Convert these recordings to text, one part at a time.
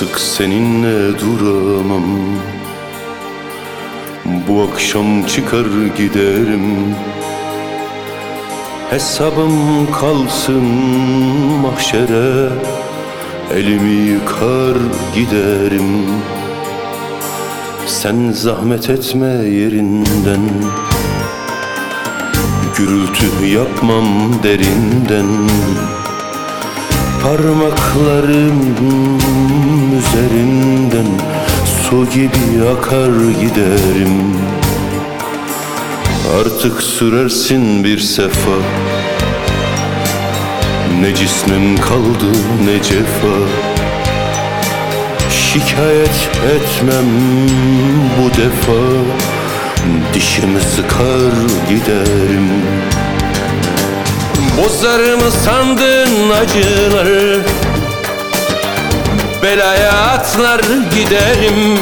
Artık seninle duramam. Bu akşam çıkar giderim. Hesabım kalsın mahşere, elimi yıkar giderim. Sen zahmet etme yerinden, gürültü yapmam derinden. Parmaklarım üzerinden su gibi akar giderim. Artık sürersin bir sefa, ne cismim kaldı ne cefa. Şikayet etmem bu defa, dişimi sıkar giderim. Bozar mı sandın acıları, belaya atlar giderim.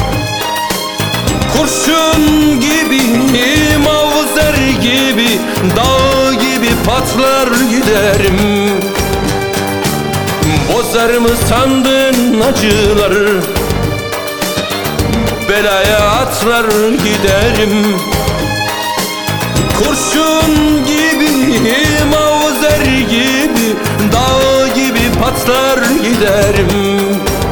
Kurşun gibi, mavzer gibi, dağ gibi patlar giderim. Bozar mı sandın acıları, belaya atlar giderim. Kurşun gibi, mavzer gibi, dağ gibi patlar giderim.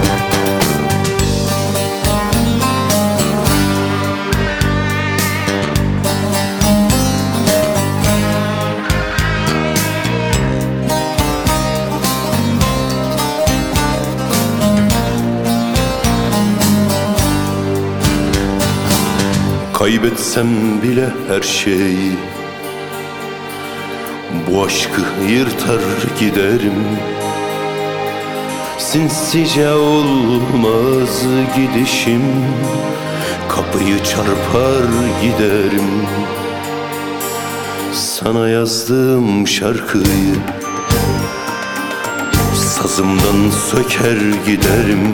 Kaybetsem bile her şeyi, bu aşkı yırtar giderim. Sinsice olmaz gidişim, kapıyı çarpar giderim. Sana yazdığım şarkıyı sazımdan söker giderim.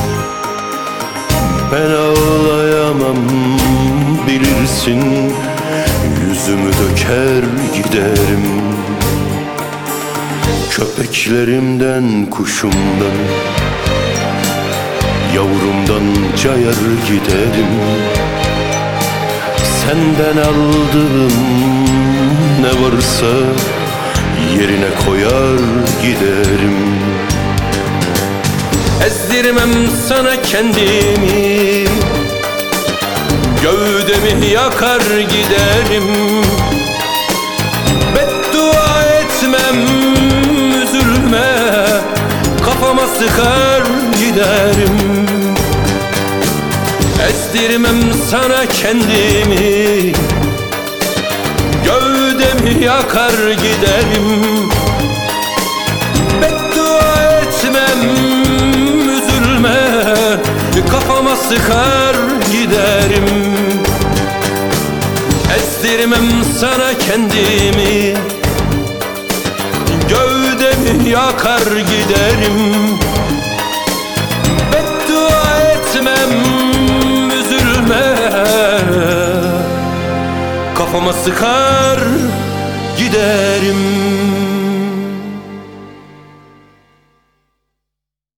Ben ağlayamam bilirsin, yüzümü döker giderim. Köpeklerimden, kuşumdan, yavrumdan cayar giderim. Senden aldığım ne varsa yerine koyar giderim. Ezdirmem sana kendimi, gövdemi yakar giderim. Beddua etmem, üzülme, kafama sıkar giderim. Ezdirmem sana kendimi, gövdemi yakar giderim. Beddua etmem, üzülme, kafama sıkar giderim. Ezdirmem sana kendimi, gövdemi yakar giderim. Beddua etmem, üzülme, kafama sıkar giderim.